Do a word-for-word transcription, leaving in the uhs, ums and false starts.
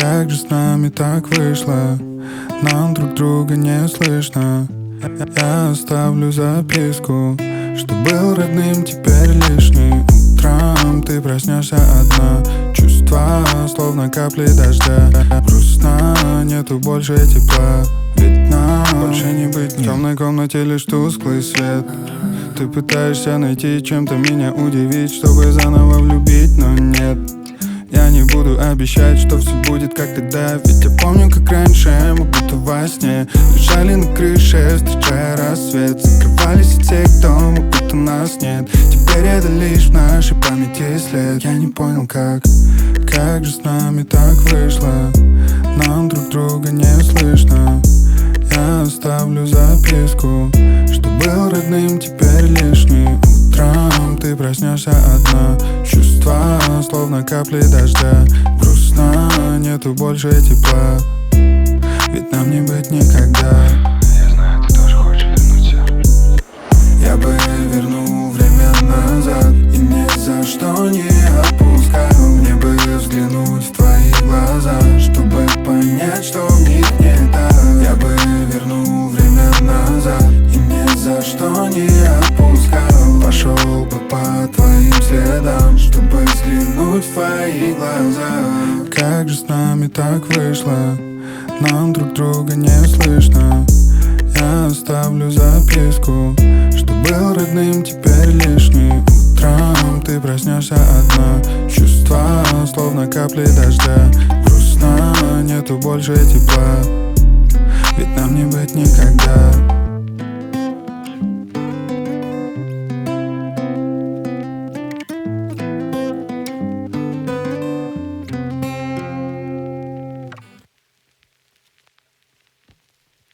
Как же с нами так вышло? Нам друг друга не слышно. Я оставлю записку, что был родным, теперь лишний. Утром ты проснешься одна, чувства словно капли дождя. Грустно, нету больше тепла, ведь нам больше не быть. В темной комнате лишь тусклый свет. Ты пытаешься найти чем-то меня удивить, чтобы заново влюбить, но нет. Я не буду обещать, что все будет как тогда, ведь я помню, как раньше мы будто во сне лежали на крыше, встречая рассвет. Закрывались от всех домов, будто нас нет. Теперь это лишь в нашей памяти след. Я не понял, как, как же с нами так вышло? Нам друг друга не слышно. Я оставлю записку, что был родным, теперь лишний. Утром ты проснешься одна, чувства словно капли дождя. Грустно, нету больше тепла, ведь нам не быть никогда. Я знаю, ты тоже хочешь вернуться. Я бы вернул время назад и ни за что не отпускаю. Мне бы взглянуть в твои глаза, чтобы понять, что в них не так. Я бы вернул время назад и ни за что не отпускаю. Пошел бы по твоим следам, чтобы взглянуть в твои глаза. Как же с нами так вышло? Нам друг друга не слышно. Я оставлю записку, что был родным, теперь лишний. Утром ты проснешься одна, чувства словно капли дождя. Грустно, нету больше тепла, ведь нам не быть никогда.